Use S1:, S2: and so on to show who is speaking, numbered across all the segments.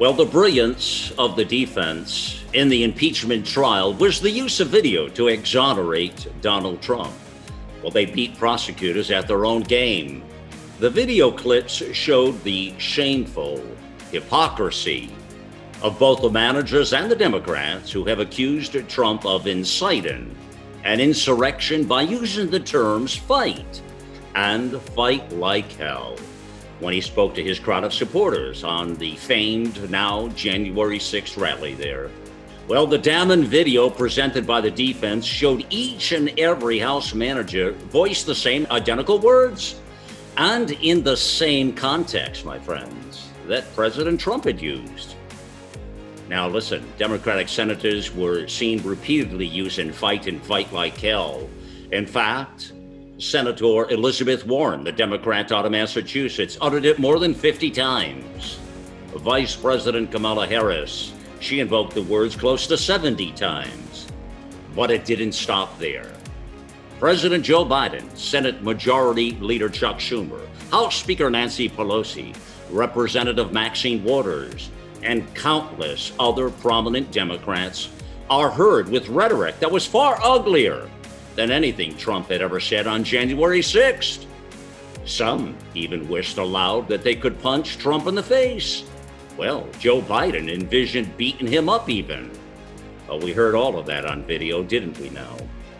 S1: Well, the brilliance of the defense in the impeachment trial was the use of video to exonerate Donald Trump. Well, they beat prosecutors at their own game. The video clips showed the shameful hypocrisy of both the managers and the Democrats who have accused Trump of inciting an insurrection by using the terms fight and fight like hell when he spoke to his crowd of supporters on the famed now January 6th rally there. Well, the damning video presented by the defense showed each and every House manager voice the same identical words and in the same context, my friends, that President Trump had used. Now, listen, Democratic senators were seen repeatedly using fight and fight like hell. In fact, Senator Elizabeth Warren, the Democrat out of Massachusetts, uttered it more than 50 times. Vice President Kamala Harris, she invoked the words close to 70 times. But it didn't stop there. President Joe Biden, Senate Majority Leader Chuck Schumer, House Speaker Nancy Pelosi, Representative Maxine Waters, and countless other prominent Democrats are heard with rhetoric that was far uglier than anything Trump had ever said on January 6th. Some even wished aloud that they could punch Trump in the face. Well, Joe Biden envisioned beating him up even. Well, we heard all of that on video, didn't we now?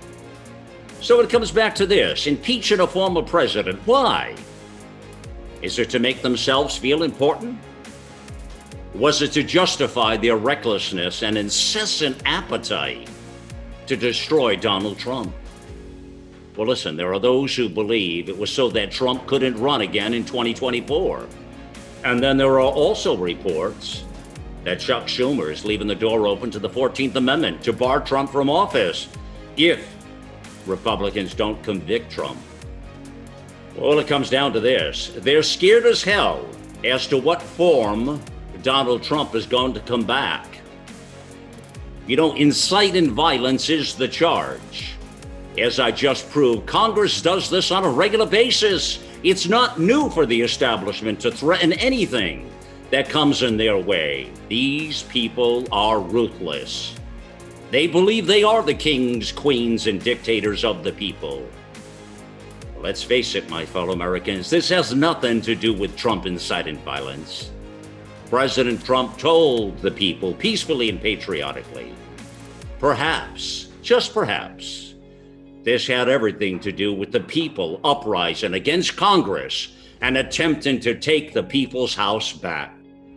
S1: So it comes back to this: impeaching a former president. Why? Is it to make themselves feel important? Was it to justify their recklessness and incessant appetite to destroy Donald Trump? Well, listen, there are those who believe it was so that Trump couldn't run again in 2024. And then there are also reports that Chuck Schumer is leaving the door open to the 14th Amendment to bar Trump from office if Republicans don't convict Trump. Well, it comes down to this. They're scared as hell as to what form Donald Trump is going to come back. You know, inciting violence is the charge. As I just proved, Congress does this on a regular basis. It's not new for the establishment to threaten anything that comes in their way. These people are ruthless. They believe they are the kings, queens, and dictators of the people. Let's face it, my fellow Americans, this has nothing to do with Trump inciting violence. President Trump told the people peacefully and patriotically. Perhaps, just perhaps, this had everything to do with the people uprising against Congress and attempting to take the people's house back.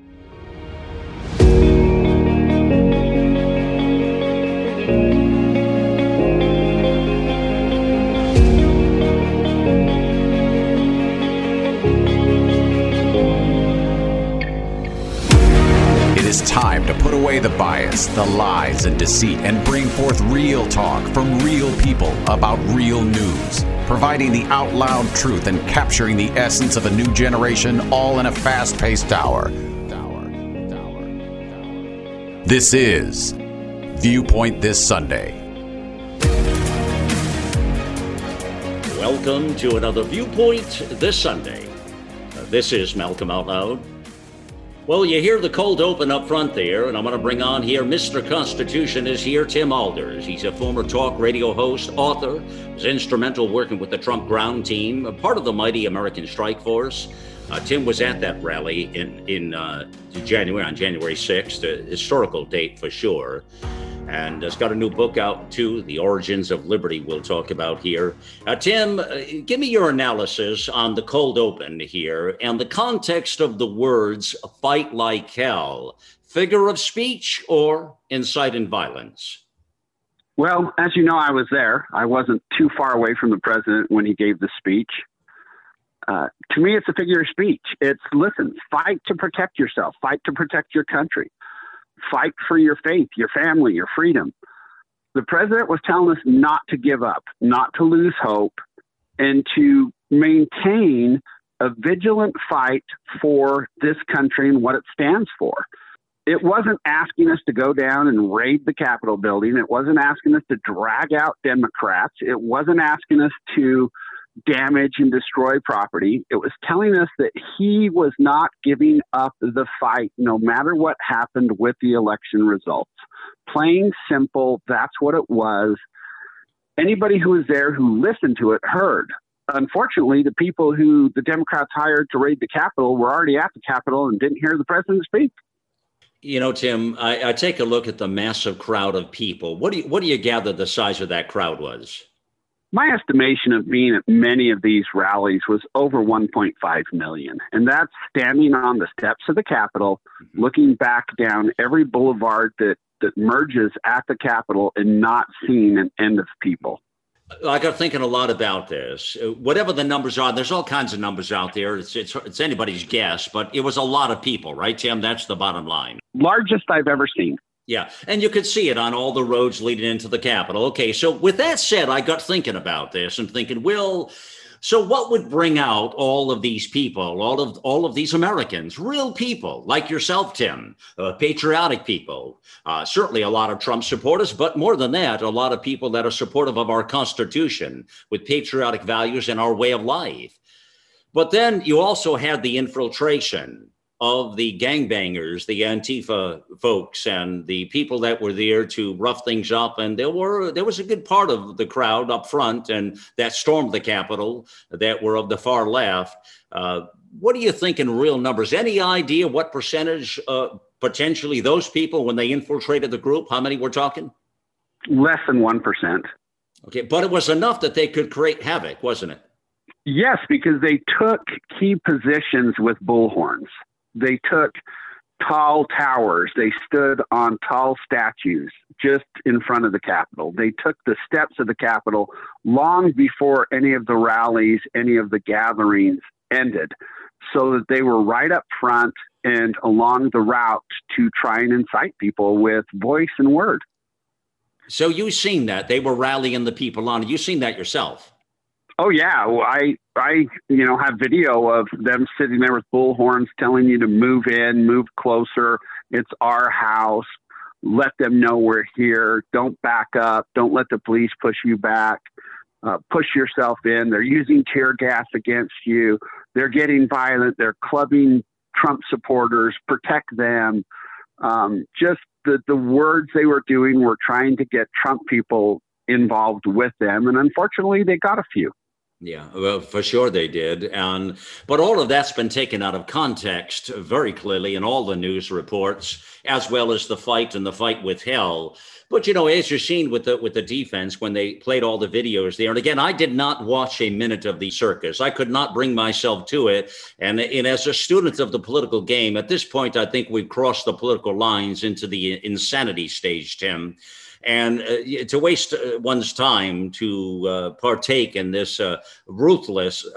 S2: Time to put away the bias, the lies, and deceit, and bring forth real talk from real people about real news, providing the out loud truth and capturing the essence of a new generation, all in a fast-paced hour. This is Viewpoint This Sunday.
S1: Welcome to another Viewpoint This Sunday. This is Malcolm Out Loud. Well, you hear the cold open up front there, and I'm going to bring on here Mr. Constitution is here, Tim Alders. He's a former talk radio host, author, was instrumental working with the Trump ground team, a part of the mighty American Strike Force. Tim was at that rally in January, on January 6th, a historical date for sure. And has got a new book out, too, The Origins of Liberty, we'll talk about here. Tim, give me your analysis on the cold open here and the context of the words fight like hell. Figure of speech or inciting violence?
S3: Well, as you know, I was there. I wasn't too far away from the president when he gave the speech. To me, it's a figure of speech. It's, listen, fight to protect yourself, fight to protect your country. Fight for your faith, your family, your freedom. The president was telling us not to give up, not to lose hope, and to maintain a vigilant fight for this country and what it stands for. It wasn't asking us to go down and raid the Capitol building. It wasn't asking us to drag out Democrats. It wasn't asking us to damage and destroy property. It was telling us that he was not giving up the fight no matter what happened with the election results. Plain simple, that's what it was. Anybody who was there who listened to it heard. Unfortunately, the people who the Democrats hired to raid the Capitol were already at the Capitol and didn't hear the president speak.
S1: You know, Tim, I take a look at the massive crowd of people. What do you gather the size of that crowd was?
S3: My estimation of being at many of these rallies was over 1.5 million. And that's standing on the steps of the Capitol, looking back down every boulevard that merges at the Capitol and not seeing an end of people.
S1: I got thinking a lot about this. Whatever the numbers are, there's all kinds of numbers out there. It's anybody's guess, but it was a lot of people, right, Tim? That's the bottom line.
S3: Largest I've ever seen.
S1: Yeah, and you could see it on all the roads leading into the Capitol. Okay, so with that said, I got thinking about this and thinking, well, so what would bring out all of these people, all of these Americans, real people like yourself, Tim, patriotic people, certainly a lot of Trump supporters, but more than that, a lot of people that are supportive of our Constitution with patriotic values and our way of life. But then you also had the infiltration of the gangbangers, the Antifa folks, and the people that were there to rough things up. And there was a good part of the crowd up front and that stormed the Capitol that were of the far left. What do you think in real numbers? Any idea what percentage potentially those people, when they infiltrated the group, how many we're talking?
S3: Less than 1%.
S1: Okay, but it was enough that they could create havoc, wasn't it?
S3: Yes, because they took key positions with bullhorns. They took tall towers. They stood on tall statues just in front of the Capitol. They took the steps of the Capitol long before any of the rallies, any of the gatherings ended, so that they were right up front and along the route to try and incite people with voice and word.
S1: So you've seen that. They were rallying the people on. You've seen that yourself.
S3: Oh yeah, well, I have video of them sitting there with bullhorns telling you to move in, move closer. It's our house. Let them know we're here. Don't back up. Don't let the police push you back. Push yourself in. They're using tear gas against you. They're getting violent. They're clubbing Trump supporters. Protect them. Just the words they were doing were trying to get Trump people involved with them, and unfortunately, they got a few.
S1: Yeah, well, for sure they did. But all of that's been taken out of context very clearly in all the news reports, as well as the fight with hell. But, as you're seeing with the defense, when they played all the videos there, and again, I did not watch a minute of the circus. I could not bring myself to it. And as a student of the political game, at this point, I think we've crossed the political lines into the insanity stage, Tim. And to waste one's time to partake in this ruthless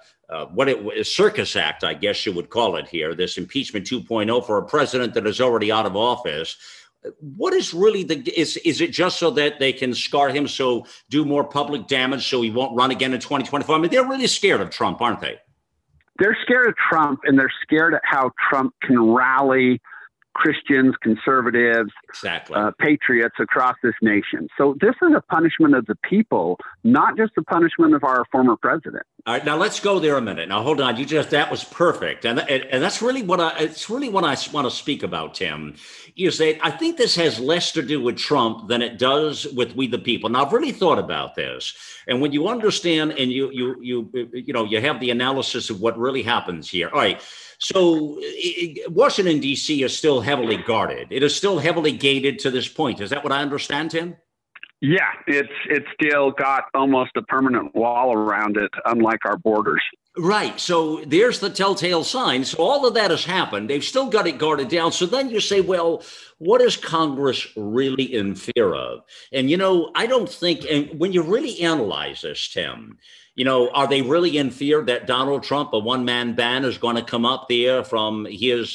S1: circus act, I guess you would call it here, this impeachment 2.0 for a president that is already out of office. What is really is it just so that they can scar him, so do more public damage so he won't run again in 2024? I mean, they're really scared of Trump, aren't they?
S3: They're scared of Trump, and they're scared at how Trump can rally Christians, conservatives,
S1: exactly.
S3: Patriots across this nation. So this is a punishment of the people, not just a punishment of our former president.
S1: All right, now let's go there a minute. Now hold on, that was perfect, and that's really what I want to speak about, Tim. Is that I think this has less to do with Trump than it does with we the people. Now I've really thought about this, and when you understand and you have the analysis of what really happens here. All right. So Washington, D.C. is still heavily guarded. It is still heavily gated to this point. Is that what I understand, Tim?
S3: Yeah, it's still got almost a permanent wall around it, unlike our borders.
S1: Right. So there's the telltale signs. So all of that has happened. They've still got it guarded down. So then you say, well, what is Congress really in fear of? And, I don't think, and when you really analyze this, Tim, are they really in fear that Donald Trump, a one-man band, is going to come up there from his,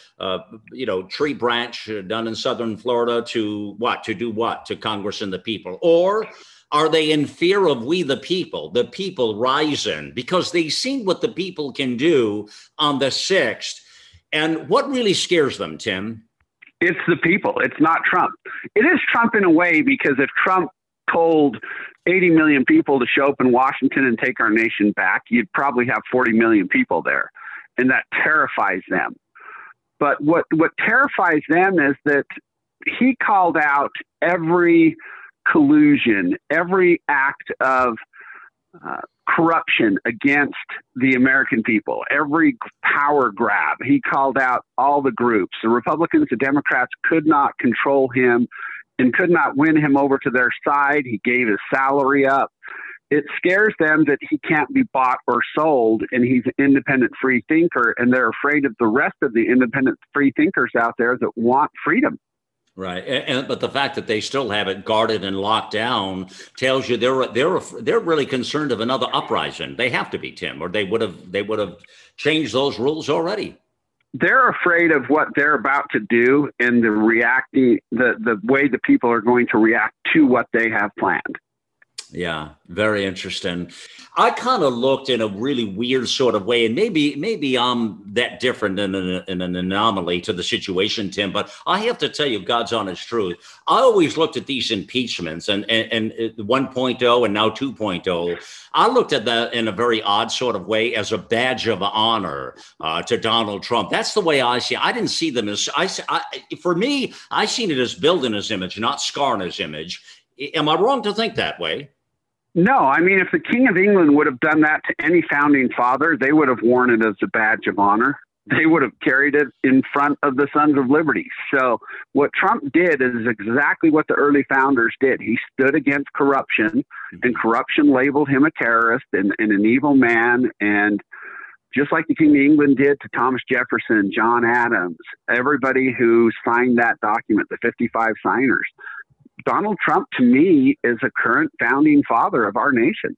S1: tree branch down in southern Florida to do what? To Congress and the people? Or are they in fear of we the people rising? Because they've seen what the people can do on the 6th. And what really scares them, Tim?
S3: It's the people. It's not Trump. It is Trump in a way, because if Trump told 80 million people to show up in Washington and take our nation back, you'd probably have 40 million people there. And that terrifies them. But what terrifies them is that he called out every collusion, every act of corruption against the American people, every power grab. He called out all the groups. The Republicans, the Democrats could not control him and could not win him over to their side. He gave his salary up. It scares them that he can't be bought or sold, and he's an independent free thinker, and they're afraid of the rest of the independent free thinkers out there that want freedom.
S1: Right, but the fact that they still have it guarded and locked down tells you they're really concerned of another uprising. They have to be, Tim, or they would have changed those rules already.
S3: They're afraid of what they're about to do and the way the people are going to react to what they have planned.
S1: Yeah, very interesting. I kind of looked in a really weird sort of way, and maybe I'm that different in an anomaly to the situation, Tim, but I have to tell you God's honest truth. I always looked at these impeachments and 1.0 and now 2.0. I looked at that in a very odd sort of way as a badge of honor to Donald Trump. That's the way I see it. I didn't see them as, for me, I seen it as building his image, not scarring his image. Am I wrong to think that way?
S3: No, I mean, if the King of England would have done that to any founding father, they would have worn it as a badge of honor. They would have carried it in front of the Sons of Liberty. So what Trump did is exactly what the early founders did. He stood against corruption, and corruption labeled him a terrorist and an evil man. And just like the King of England did to Thomas Jefferson, John Adams, everybody who signed that document, the 55 signers, Donald Trump, to me, is a current founding father of our nation.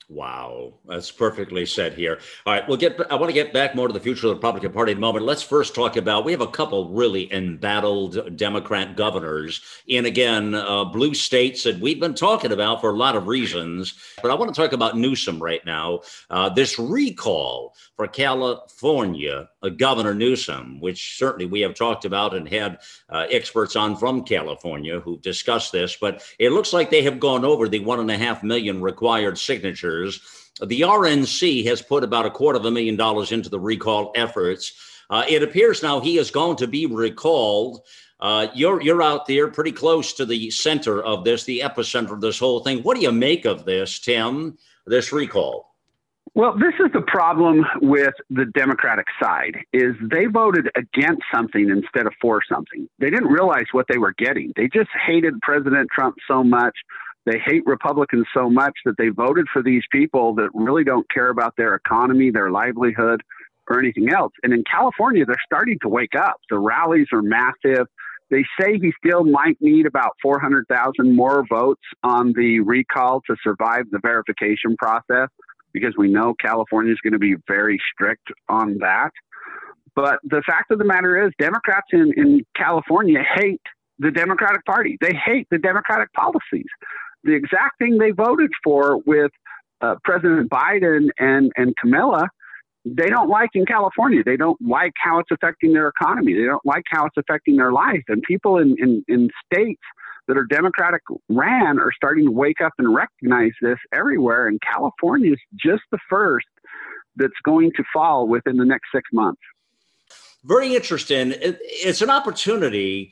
S1: Wow, that's perfectly said here. All right, I want to get back more to the future of the Republican Party in a moment. Let's first talk about, we have a couple really embattled Democrat governors in, again, blue states that we've been talking about for a lot of reasons. But I want to talk about Newsom right now. This recall for California, Governor Newsom, which certainly we have talked about and had experts on from California who've discussed this. But it looks like they have gone over the 1.5 million required signatures. The RNC has put about $250,000 into the recall efforts. It appears now he is going to be recalled. You're out there pretty close to the center of this, the epicenter of this whole thing. What do you make of this, Tim, this recall?
S3: Well, this is the problem with the Democratic side, is they voted against something instead of for something. They didn't realize what they were getting. They just hated President Trump so much. They hate Republicans so much that they voted for these people that really don't care about their economy, their livelihood, or anything else. And in California, they're starting to wake up. The rallies are massive. They say he still might need about 400,000 more votes on the recall to survive the verification process, because we know California is going to be very strict on that. But the fact of the matter is, Democrats in California hate the Democratic Party. They hate the Democratic policies. The exact thing they voted for with President Biden and Kamala, they don't like in California. They don't like how it's affecting their economy. They don't like how it's affecting their life. And people in states that are Democratic ran are starting to wake up and recognize this everywhere. And California is just the first that's going to fall within the next 6 months.
S1: Very interesting. It's an opportunity,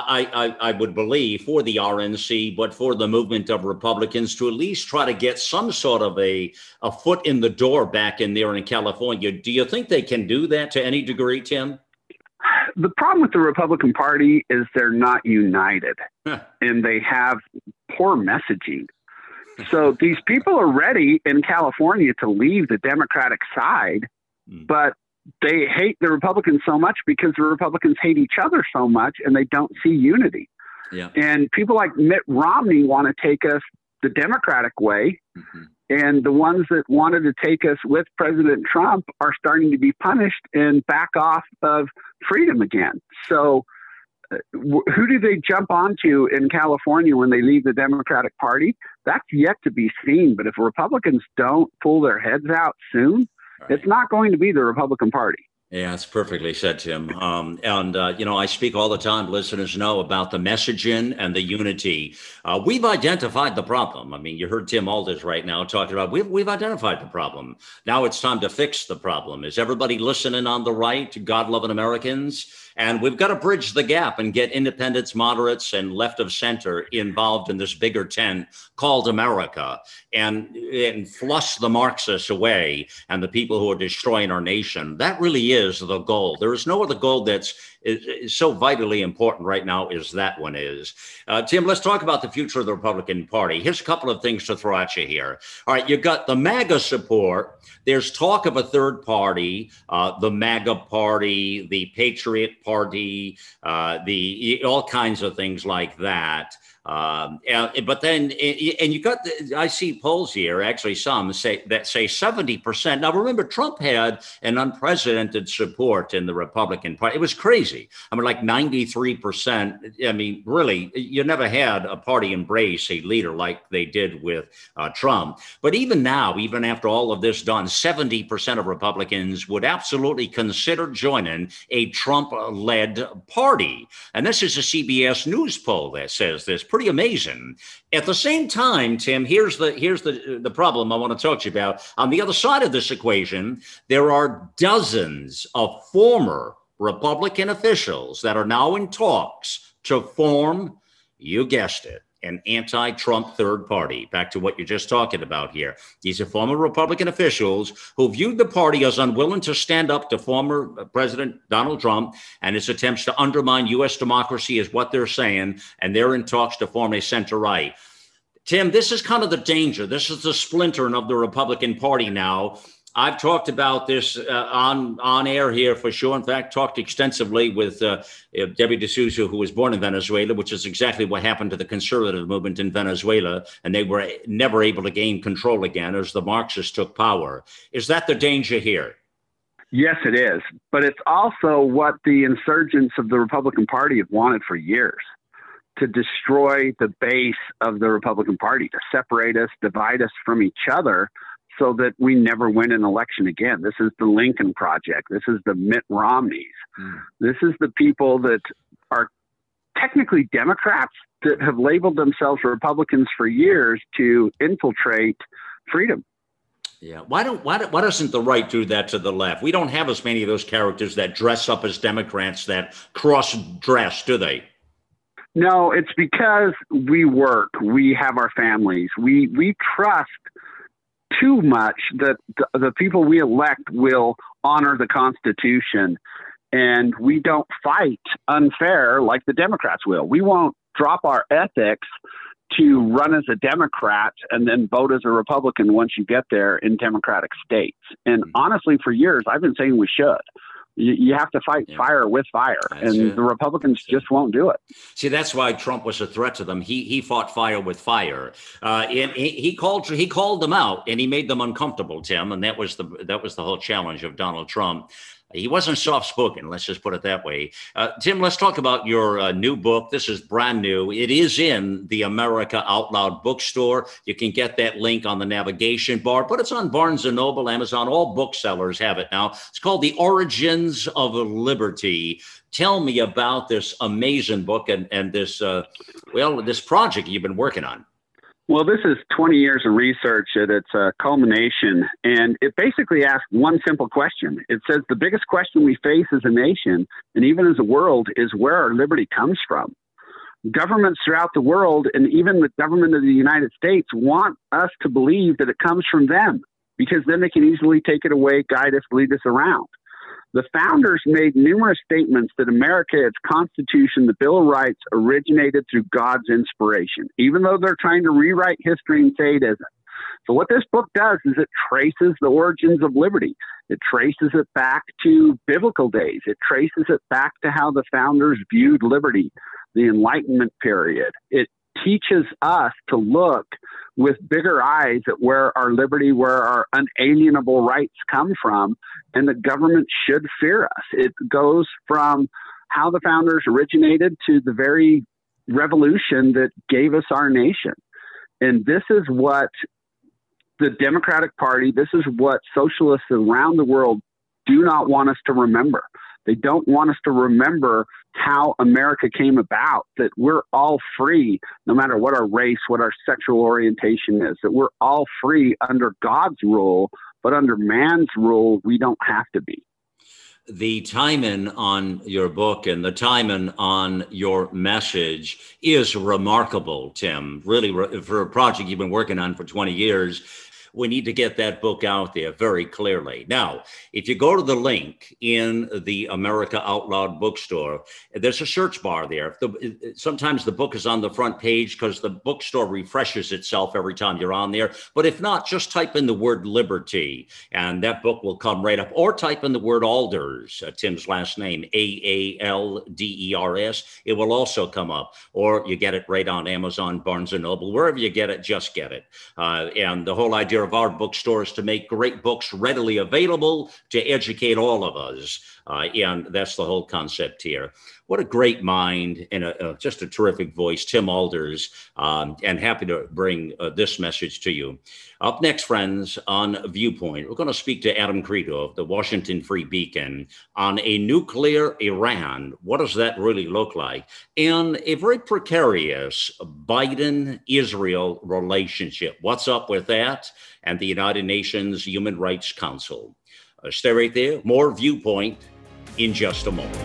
S1: I would believe, for the RNC, but for the movement of Republicans to at least try to get some sort of a foot in the door back in there in California. Do you think they can do that to any degree, Tim?
S3: The problem with the Republican Party is they're not united, and they have poor messaging. So these people are ready in California to leave the Democratic side, but they hate the Republicans so much because the Republicans hate each other so much, and they don't see unity.
S1: Yeah.
S3: And people like Mitt Romney want to take us the Democratic way. Mm-hmm. And the ones that wanted to take us with President Trump are starting to be punished and back off of freedom again. So who do they jump onto in California when they leave the Democratic Party? That's yet to be seen. But if Republicans don't pull their heads out soon, it's not going to be the Republican Party.
S1: Yeah, it's perfectly said, Tim. I speak all the time. Listeners know about the messaging and the unity. We've identified the problem. I mean, you heard Tim Alders right now talking about we've identified the problem. Now it's time to fix the problem. Is everybody listening on the right, God-loving Americans? And we've got to bridge the gap and get independents, moderates, and left of center involved in this bigger tent called America, and flush the Marxists away and the people who are destroying our nation. That really is the goal. There is no other goal that's is so vitally important right now as that one is. Tim, let's talk about the future of the Republican Party. Here's a couple of things to throw at you here. All right, you've got the MAGA support. There's talk of a third party, the MAGA party, the Patriot Party, the all kinds of things like that. But then, and you got, I see polls here, actually some say 70%. Now, remember, Trump had an unprecedented support in the Republican Party. It was crazy. I mean, like 93%. I mean, really, you never had a party embrace a leader like they did with Trump. But even now, even after all of this done, 70% of Republicans would absolutely consider joining a Trump-led party. And this is a CBS News poll that says this. Pretty amazing. At the same time, Tim, here's the problem I want to talk to you about. On the other side of this equation, there are dozens of former Republican officials that are now in talks to form, you guessed it, an anti-Trump third party. Back to what you're just talking about here. These are former Republican officials who viewed the party as unwilling to stand up to former President Donald Trump and his attempts to undermine U.S. democracy is what they're saying, and they're in talks to form a center-right. Tim, this is kind of the danger. This is the splintering of the Republican Party now. I've talked about this on air here for sure. In fact, talked extensively with Debbie D'Souza, who was born in Venezuela, which is exactly what happened to the conservative movement in Venezuela. And they were never able to gain control again as the Marxists took power. Is that the danger here?
S3: Yes, it is. But it's also what the insurgents of the Republican Party have wanted for years, to destroy the base of the Republican Party, to separate us, divide us from each other, so that we never win an election again. This is the Lincoln Project. This is the Mitt Romneys. This is the people that are technically Democrats that have labeled themselves Republicans for years to infiltrate freedom.
S1: Yeah. Why doesn't the right do that to the left? We don't have as many of those characters that dress up as Democrats, that cross-dress, do they?
S3: No, it's because we work. We have our families. We trust too much that the people we elect will honor the Constitution, and we don't fight unfair like the Democrats will. We won't drop our ethics to run as a Democrat and then vote as a Republican once you get there in Democratic states. And honestly, for years, I've been saying we should. You have to fight fire with fire, and the Republicans just won't do it.
S1: See, that's why Trump was a threat to them. He fought fire with fire, and he called them out, and he made them uncomfortable, Tim. And that was the whole challenge of Donald Trump. He wasn't soft-spoken, let's just put it that way. Tim, let's talk about your new book. This is brand new. It is in the America Out Loud bookstore. You can get that link on the navigation bar, but it's on Barnes & Noble, Amazon. All booksellers have it now. It's called The Origins of Liberty. Tell me about this amazing book and this project you've been working on.
S3: Well, this is 20 years of research at its culmination, and it basically asks one simple question. It says the biggest question we face as a nation, and even as a world, is where our liberty comes from. Governments throughout the world, and even the government of the United States, want us to believe that it comes from them, because then they can easily take it away, guide us, lead us around. The founders made numerous statements that America, its Constitution, the Bill of Rights, originated through God's inspiration, even though they're trying to rewrite history and say it isn't. So what this book does is it traces the origins of liberty. It traces it back to biblical days. It traces it back to how the founders viewed liberty, the Enlightenment period. It teaches us to look with bigger eyes at where our liberty, where our unalienable rights come from, and the government should fear us. It goes from how the founders originated to the very revolution that gave us our nation. And this is what the Democratic Party, this is what socialists around the world do not want us to remember. They don't want us to remember how America came about, that we're all free, no matter what our race, what our sexual orientation is, that we're all free under God's rule, but under man's rule, we don't have to be.
S1: The timing on your book and the timing on your message is remarkable, Tim. Really, for a project you've been working on for 20 years, we need to get that book out there very clearly. Now, if you go to the link in the America Out Loud bookstore, there's a search bar there. Sometimes the book is on the front page because the bookstore refreshes itself every time you're on there. But if not, just type in the word liberty and that book will come right up. Or type in the word Alders, Tim's last name, Alders. It will also come up. Or you get it right on Amazon, Barnes & Noble, wherever you get it, just get it. And the whole idea of our bookstores to make great books readily available to educate all of us. And that's the whole concept here. What a great mind and just a terrific voice, Tim Alders, and happy to bring this message to you. Up next, friends, on Viewpoint, we're going to speak to Adam Credo of the Washington Free Beacon on a nuclear Iran. What does that really look like? And a very precarious Biden-Israel relationship. What's up with that? And the United Nations Human Rights Council. Stay right there. More Viewpoint in just a moment.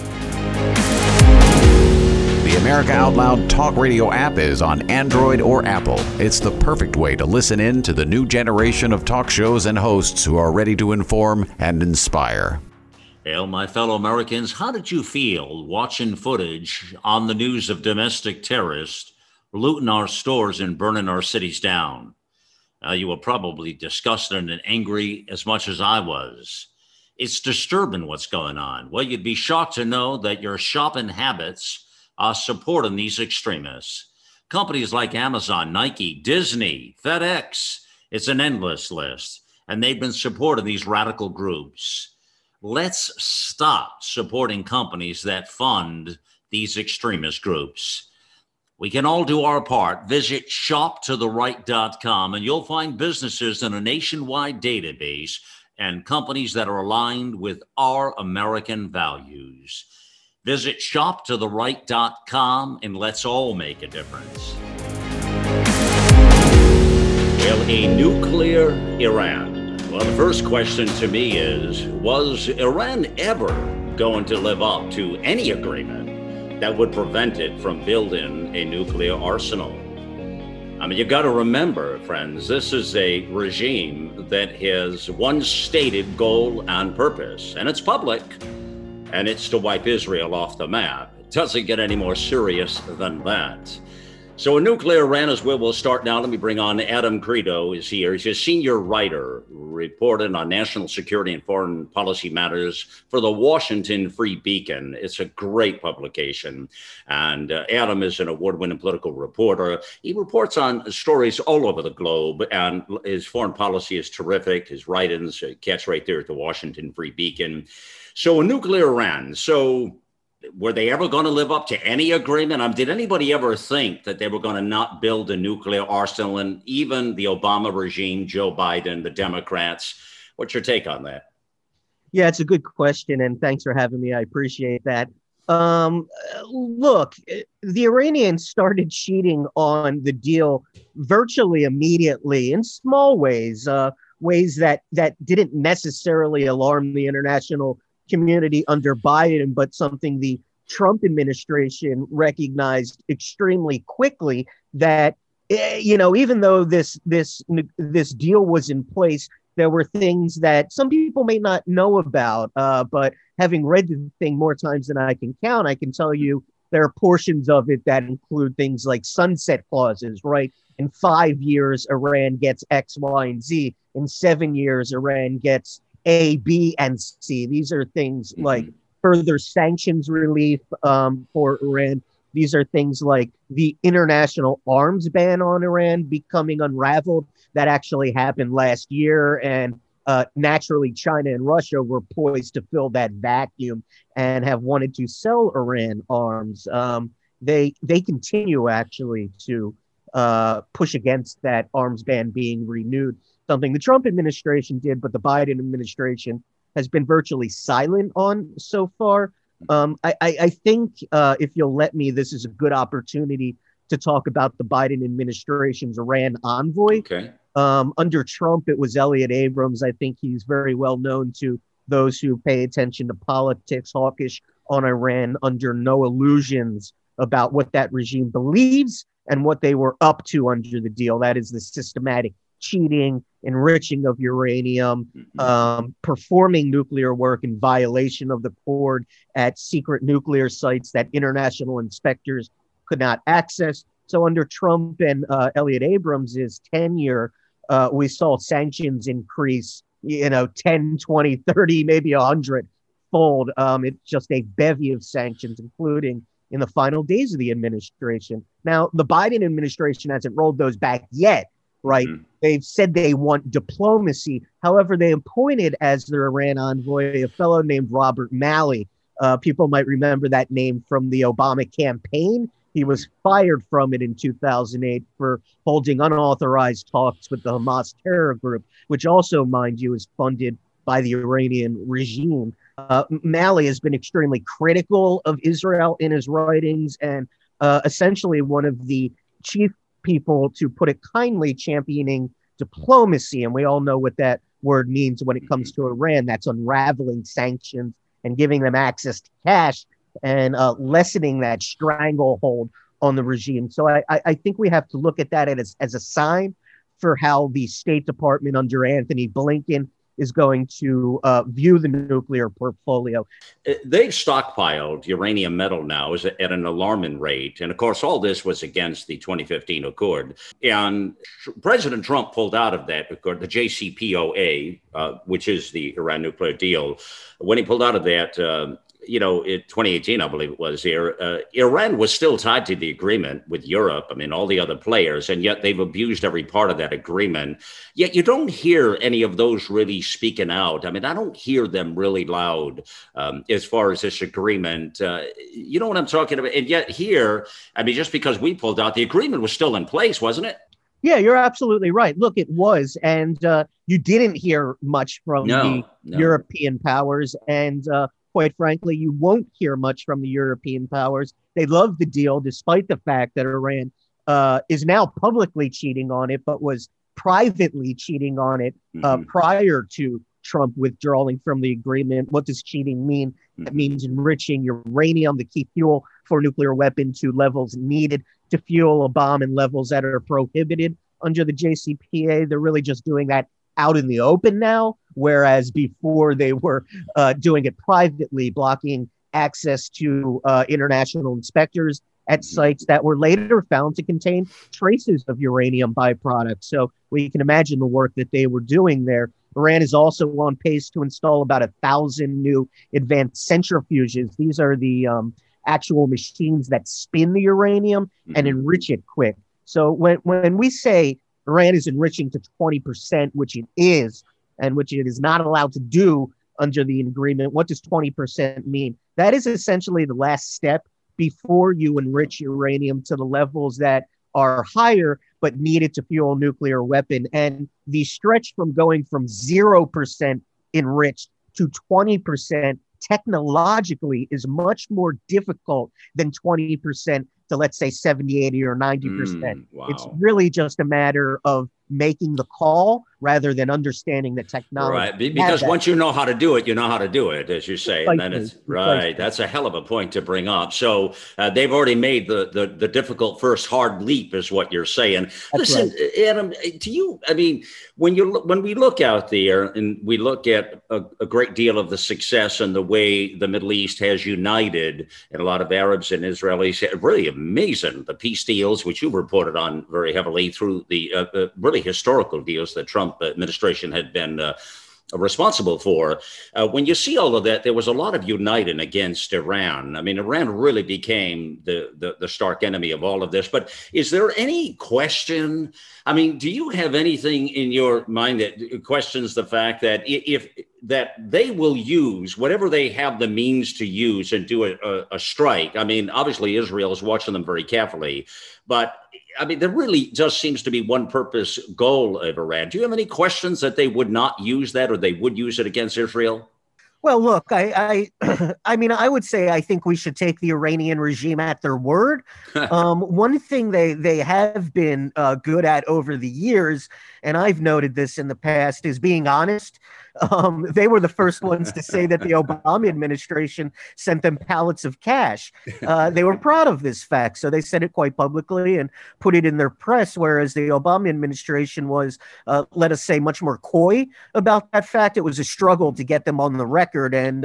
S2: The America Out Loud Talk Radio app is on Android or Apple. It's the perfect way to listen in to the new generation of talk shows and hosts who are ready to inform and inspire.
S1: Well, my fellow Americans, how did you feel watching footage on the news of domestic terrorists looting our stores and burning our cities down? You were probably disgusted and angry as much as I was. It's disturbing what's going on. Well, you'd be shocked to know that your shopping habits are supporting these extremists. Companies like Amazon, Nike, Disney, FedEx, it's an endless list. And they've been supporting these radical groups. Let's stop supporting companies that fund these extremist groups. We can all do our part. Visit shoptotheright.com and you'll find businesses in a nationwide database and companies that are aligned with our American values. Visit shoptotheright.com and let's all make a difference. Well, a nuclear Iran. Well, the first question to me is, was Iran ever going to live up to any agreement that would prevent it from building a nuclear arsenal? I mean, you got to remember, friends, this is a regime that has one stated goal and purpose, and it's public, and it's to wipe Israel off the map. It doesn't get any more serious than that. So a nuclear Iran is where we'll start now. Let me bring on Adam Credo is here. He's a senior writer reporting on national security and foreign policy matters for the Washington Free Beacon. It's a great publication. And Adam is an award-winning political reporter. He reports on stories all over the globe, and his foreign policy is terrific. His writings catch right there at the Washington Free Beacon. So a nuclear Iran. So were they ever going to live up to any agreement? Did anybody ever think that they were going to not build a nuclear arsenal? And even the Obama regime, Joe Biden, the Democrats, what's your take on that?
S4: Yeah, it's a good question. And thanks for having me. I appreciate that. Look, the Iranians started cheating on the deal virtually immediately in small ways, ways that didn't necessarily alarm the international community under Biden, but something the Trump administration recognized extremely quickly, that, even though this deal was in place, there were things that some people may not know about, but having read the thing more times than I can count, I can tell you there are portions of it that include things like sunset clauses, right? In 5 years, Iran gets X, Y, and Z. In 7 years, Iran gets A, B, and C. These are things like further sanctions relief for Iran. These are things like the international arms ban on Iran becoming unraveled. That actually happened last year. And naturally, China and Russia were poised to fill that vacuum and have wanted to sell Iran arms. They continue actually to push against that arms ban being renewed. Something the Trump administration did, but the Biden administration has been virtually silent on so far. I think if you'll let me, this is a good opportunity to talk about the Biden administration's Iran envoy.
S1: Okay.
S4: Under Trump, it was Elliot Abrams. I think he's very well known to those who pay attention to politics, hawkish on Iran, under no illusions about what that regime believes and what they were up to under the deal. That is the systematic cheating, enriching of uranium, performing nuclear work in violation of the accord at secret nuclear sites that international inspectors could not access. So under Trump and Elliot Abrams' tenure, we saw sanctions increase, 10, 20, 30, maybe 100-fold. It's just a bevy of sanctions, including in the final days of the administration. Now, the Biden administration hasn't rolled those back yet, right? They've said they want diplomacy. However, they appointed as their Iran envoy a fellow named Robert Malley. People might remember that name from the Obama campaign. He was fired from it in 2008 for holding unauthorized talks with the Hamas terror group, which also, mind you, is funded by the Iranian regime. Malley has been extremely critical of Israel in his writings and essentially one of the chief people, to put it kindly, championing diplomacy. And we all know what that word means when it comes to Iran. That's unraveling sanctions and giving them access to cash and lessening that stranglehold on the regime. So I think we have to look at that as a sign for how the State Department under Anthony Blinken is going to view the nuclear portfolio.
S1: They've stockpiled uranium metal now at an alarming rate. And of course, all this was against the 2015 accord. And President Trump pulled out of that accord, the JCPOA, which is the Iran nuclear deal. When he pulled out of that, in 2018, I believe it was here, Iran was still tied to the agreement with Europe. I mean, all the other players, and yet they've abused every part of that agreement. Yet you don't hear any of those really speaking out. I mean, I don't hear them really loud as far as this agreement. You know what I'm talking about? And yet here, I mean, just because we pulled out, the agreement was still in place, wasn't it?
S4: Yeah, you're absolutely right. Look, it was. And you didn't hear much from the European powers. And quite frankly, you won't hear much from the European powers. They love the deal, despite the fact that Iran is now publicly cheating on it, but was privately cheating on it prior to Trump withdrawing from the agreement. What does cheating mean? It means enriching uranium, the key fuel for a nuclear weapon, to levels needed to fuel a bomb in levels that are prohibited under the JCPOA. They're really just doing that out in the open now, whereas before they were doing it privately, blocking access to international inspectors at sites that were later found to contain traces of uranium byproducts. So we can imagine the work that they were doing there. Iran is also on pace to install about 1,000 new advanced centrifuges. These are the actual machines that spin the uranium and enrich it quick. So when we say Iran is enriching to 20%, which it is, and which it is not allowed to do under the agreement, what does 20% mean? That is essentially the last step before you enrich uranium to the levels that are higher but needed to fuel a nuclear weapon. And the stretch from going from 0% enriched to 20% technologically is much more difficult than 20% to, let's say, 70, 80, or 90%.
S1: Wow.
S4: It's really just a matter of making the call rather than understanding the technology.
S1: Right, because once you know how to do it, you know how to do it, as you say. And then it's right. That's a hell of a point to bring up. So they've already made the difficult first hard leap, is what you're saying. Listen, right. Adam, to you, I mean, when we look out there and we look at a great deal of the success and the way the Middle East has united, and a lot of Arabs and Israelis, really amazing, the peace deals, which you reported on very heavily through the really historical deals that Trump administration had been responsible for. When you see all of that, there was a lot of uniting against Iran. I mean, Iran really became the stark enemy of all of this. But is there any question? I mean, do you have anything in your mind that questions the fact that if they will use whatever they have the means to use and do a strike? I mean, obviously Israel is watching them very carefully, but I mean, there really just seems to be one purpose goal of Iran. Do you have any questions that they would not use that, or they would use it against Israel?
S4: Well, look, I mean, I would say I think we should take the Iranian regime at their word. One thing they have been good at over the years, and I've noted this in the past, is being honest. They were the first ones to say that the Obama administration sent them pallets of cash. They were proud of this fact, so they said it quite publicly and put it in their press, whereas the Obama administration was, let us say, much more coy about that fact. It was a struggle to get them on the record, and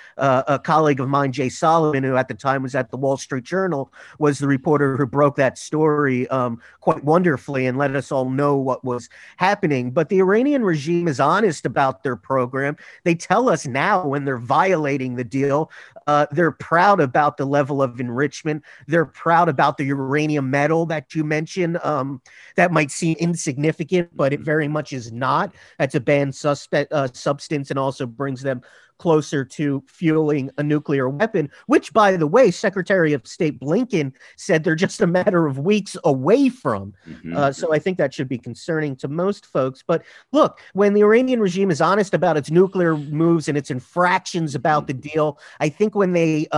S4: a colleague of mine, Jay Solomon, who at the time was at the Wall Street Journal, was the reporter who broke that story quite wonderfully and let us all know what was happening. But the Iranian regime is honest about their program. They tell us now when they're violating the deal. They're proud about the level of enrichment. They're proud about the uranium metal that you mentioned. That might seem insignificant, but it very much is not. That's a banned substance and also brings them closer to fueling a nuclear weapon, which, by the way, Secretary of State Blinken said they're just a matter of weeks away from. So I think that should be concerning to most folks. But look, when the Iranian regime is honest about its nuclear moves and its infractions about the deal, I think when they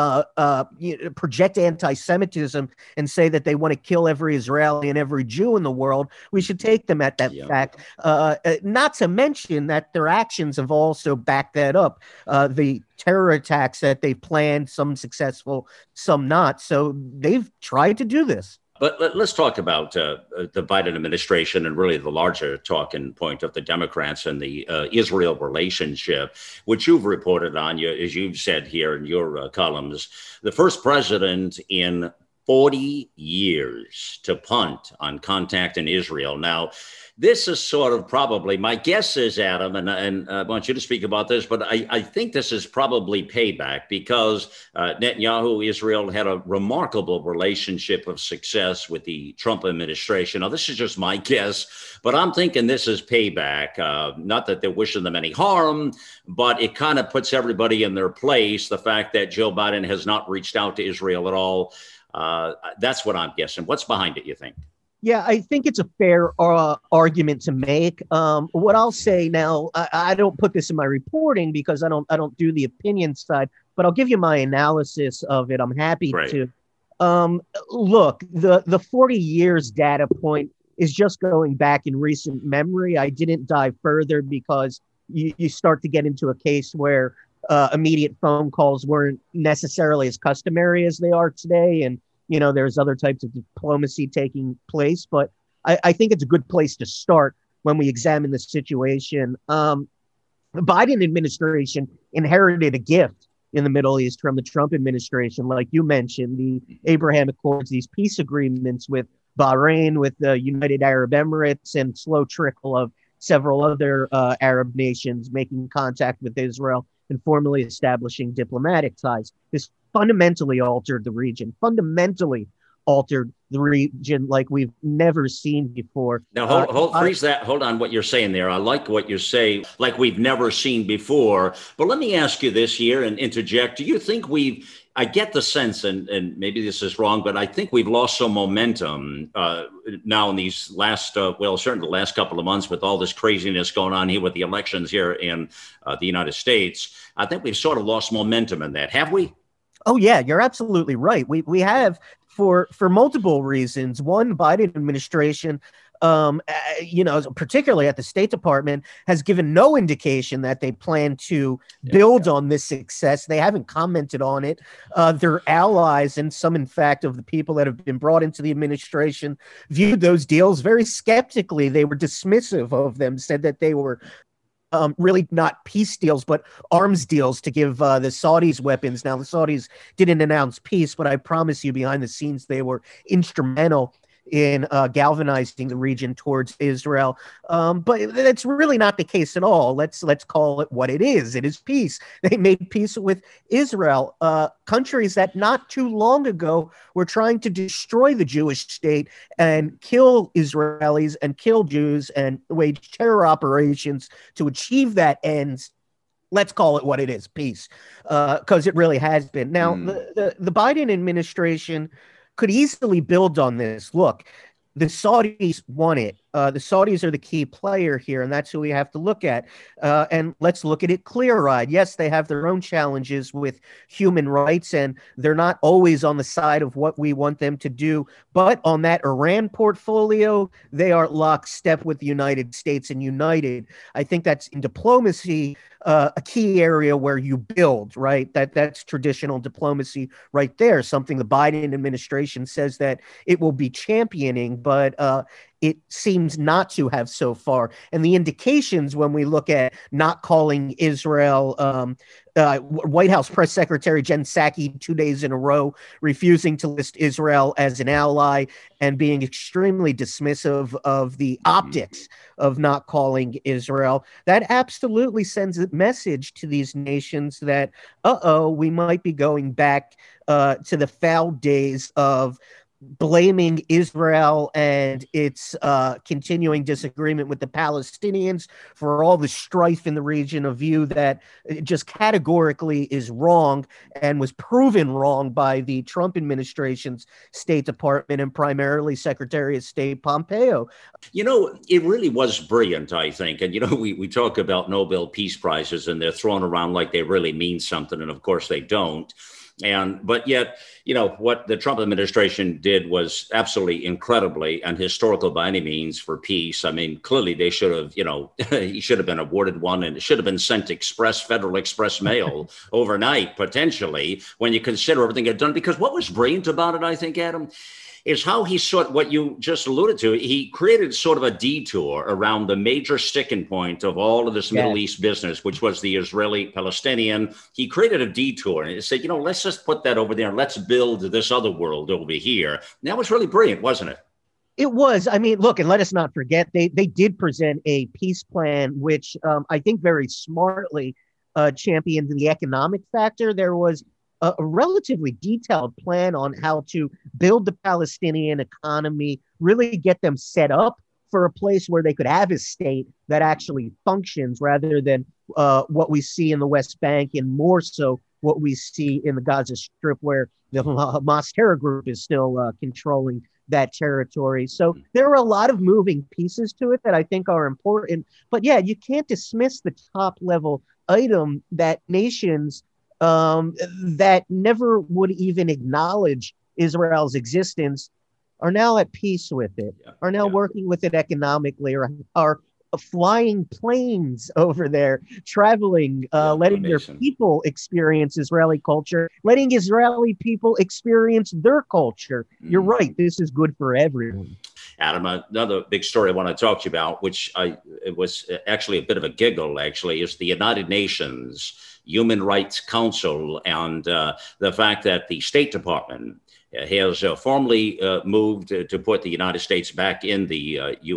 S4: project anti-Semitism and say that they want to kill every Israeli and every Jew in the world, we should take them at that fact. Not to mention that their actions have also backed that up. The terror attacks that they planned, some successful, some not. So they've tried to do this.
S1: But let's talk about the Biden administration and really the larger talking point of the Democrats and the Israel relationship, which you've reported on, as you've said here in your columns, the first president in 40 years to punt on contact in Israel. Now, this is sort of probably, my guess is, Adam, and I want you to speak about this, but I think this is probably payback because Netanyahu, Israel had a remarkable relationship of success with the Trump administration. Now, this is just my guess, but I'm thinking this is payback. Not that they're wishing them any harm, but it kind of puts everybody in their place. The fact that Joe Biden has not reached out to Israel at all. That's what I'm guessing. What's behind it, you think?
S4: Yeah, I think it's a fair argument to make. What I'll say now, I don't put this in my reporting because I don't do the opinion side, but I'll give you my analysis of it. I'm happy to. Look, the 40 years data point is just going back in recent memory. I didn't dive further because you start to get into a case where immediate phone calls weren't necessarily as customary as they are today, and there's other types of diplomacy taking place, but I think it's a good place to start when we examine the situation. The Biden administration inherited a gift in the Middle East from the Trump administration, like you mentioned, the Abraham Accords, these peace agreements with Bahrain, with the United Arab Emirates, and slow trickle of several other Arab nations making contact with Israel and formally establishing diplomatic ties. This fundamentally altered the region, like we've never seen before.
S1: Now, freeze that. Hold on what you're saying there. I like what you say, like we've never seen before. But let me ask you this here and interject. Do you think I get the sense, and maybe this is wrong, but I think we've lost some momentum now in these last, certainly the last couple of months with all this craziness going on here with the elections here in the United States. I think we've sort of lost momentum in that. Have we?
S4: Oh, yeah, you're absolutely right. We have for multiple reasons. One, Biden administration, particularly at the State Department, has given no indication that they plan to build on this success. They haven't commented on it. Their allies, and some, in fact, of the people that have been brought into the administration, viewed those deals very skeptically. They were dismissive of them, said that they were really not peace deals, but arms deals to give the Saudis weapons. Now, the Saudis didn't announce peace, but I promise you behind the scenes, they were instrumental in galvanizing the region towards Israel. But that's really not the case at all. Let's call it what it is. It is peace. They made peace with Israel, countries that not too long ago were trying to destroy the Jewish state and kill Israelis and kill Jews and wage terror operations to achieve that end. Let's call it what it is, peace, because it really has been. Now, the Biden administration could easily build on this. Look, the Saudis want it. The Saudis are the key player here, and that's who we have to look at. And let's look at it clear-eyed. Yes, they have their own challenges with human rights, and they're not always on the side of what we want them to do. But on that Iran portfolio, they are lockstep with the United States and united. I think that's in diplomacy, a key area where you build, right? That's traditional diplomacy right there, something the Biden administration says that it will be championing, but it seems not to have so far. And the indications when we look at not calling Israel, White House Press Secretary Jen Psaki 2 days in a row refusing to list Israel as an ally and being extremely dismissive of the optics of not calling Israel, that absolutely sends a message to these nations that, we might be going back to the foul days of blaming Israel and its continuing disagreement with the Palestinians for all the strife in the region, a view that just categorically is wrong and was proven wrong by the Trump administration's State Department and primarily Secretary of State Pompeo.
S1: You know, it really was brilliant, I think. And, you know, we talk about Nobel Peace Prizes and they're thrown around like they really mean something. And of course they don't. But yet, you know, what the Trump administration did was absolutely incredibly and historical by any means for peace. I mean, clearly they should have, you know, he should have been awarded one and it should have been sent Federal Express mail overnight, potentially, when you consider everything they've done. Because what was brilliant about it, I think, Adam, is how he what you just alluded to. He created sort of a detour around the major sticking point of all of this Middle East business, which was the Israeli-Palestinian. He created a detour and he said, you know, let's just put that over there. Let's build this other world over here. And that was really brilliant, wasn't it?
S4: It was. I mean, look, and let us not forget, they did present a peace plan, which I think very smartly championed the economic factor. There was a relatively detailed plan on how to build the Palestinian economy, really get them set up for a place where they could have a state that actually functions rather than what we see in the West Bank and more so what we see in the Gaza Strip, where the Hamas terror group is still controlling that territory. So there are a lot of moving pieces to it that I think are important. But yeah, you can't dismiss the top level item that nations that never would even acknowledge Israel's existence are now at peace with it, are now working with it economically, or are flying planes over there, traveling, letting their people experience Israeli culture, letting Israeli people experience their culture. You're right. This is good for everyone.
S1: Adam, another big story I want to talk to you about, which it was actually a bit of a giggle, actually, is the United Nations Human Rights Council and the fact that the State Department has formally moved to put the United States back in the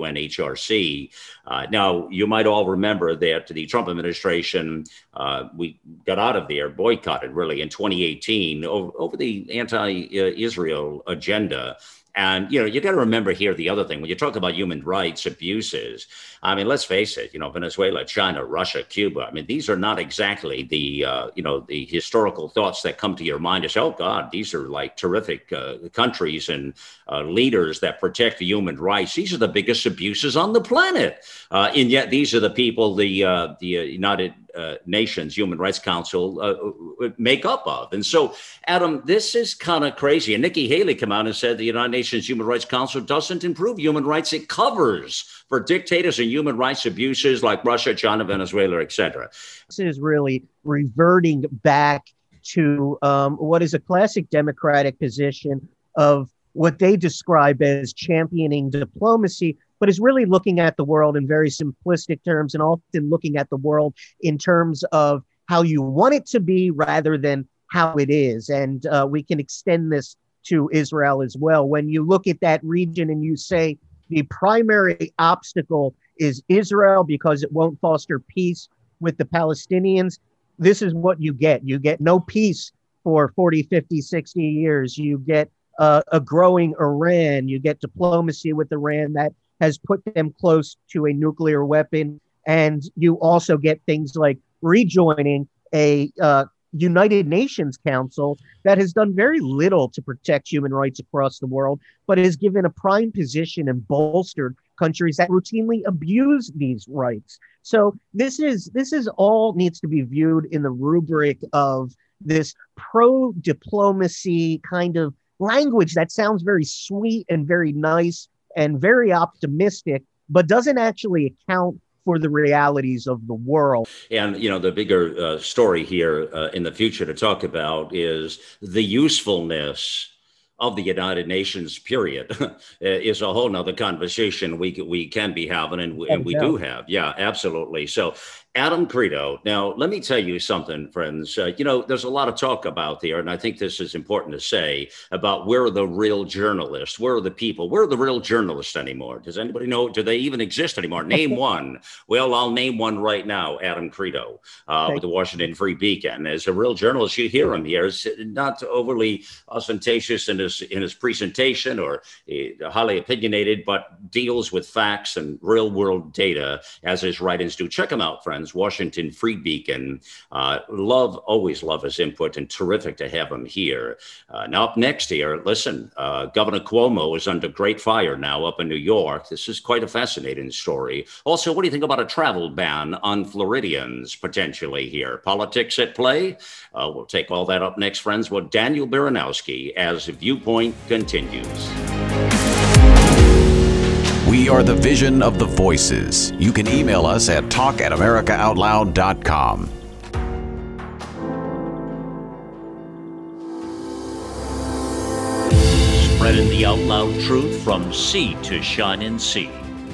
S1: UNHRC. Now, you might all remember that the Trump administration, we got out of there, boycotted really in 2018 over the anti-Israel agenda. And, you know, you got to remember here the other thing, when you talk about human rights abuses, I mean, let's face it, you know, Venezuela, China, Russia, Cuba. I mean, these are not exactly the, the historical thoughts that come to your mind as, oh, God, these are like terrific countries and leaders that protect the human rights. These are the biggest abuses on the planet. And yet these are the people the United Nations Human Rights Council make up of. And so, Adam, this is kind of crazy. And Nikki Haley came out and said the United Nations Human Rights Council doesn't improve human rights. It covers for dictators and human rights abuses like Russia, China, Venezuela, etc.
S4: This is really reverting back to what is a classic Democratic position of what they describe as championing diplomacy, but is really looking at the world in very simplistic terms and often looking at the world in terms of how you want it to be rather than how it is. And we can extend this to Israel as well. When you look at that region and you say the primary obstacle is Israel because it won't foster peace with the Palestinians, this is what you get. You get no peace for 40, 50, 60 years. You get a growing Iran. You get diplomacy with Iran that has put them close to a nuclear weapon. And you also get things like rejoining a United Nations Council that has done very little to protect human rights across the world, but has given a prime position and bolstered countries that routinely abuse these rights. So this is all needs to be viewed in the rubric of this pro-diplomacy kind of language that sounds very sweet and very nice and very optimistic, but doesn't actually account for the realities of the world.
S1: And, the bigger story here in the future to talk about is the usefulness of the United Nations, period, is a whole nother conversation we can be having, and we do have. Yeah, absolutely. So, Adam Credo. Now, let me tell you something, friends. There's a lot of talk about there, and I think this is important to say, about where are the real journalists? Where are the people? Where are the real journalists anymore? Does anybody know? Do they even exist anymore? Name one. Well, I'll name one right now, Adam Credo, with the Washington Free Beacon. As a real journalist, you hear him here. It's not overly ostentatious in his presentation or highly opinionated, but deals with facts and real world data as his writings do. Check him out, friends. Washington Free Beacon. Always love his input, and terrific to have him here. Now up next here, listen, Governor Cuomo is under great fire now up in New York. This is quite a fascinating story. Also, what do you think about a travel ban on Floridians potentially here? Politics at play? We'll take all that up next, friends, with Daniel Baranowski as Viewpoint continues.
S2: We are the vision of the voices. You can email us at talk@americaoutloud.com.
S5: Spreading the out loud truth from sea to shining sea.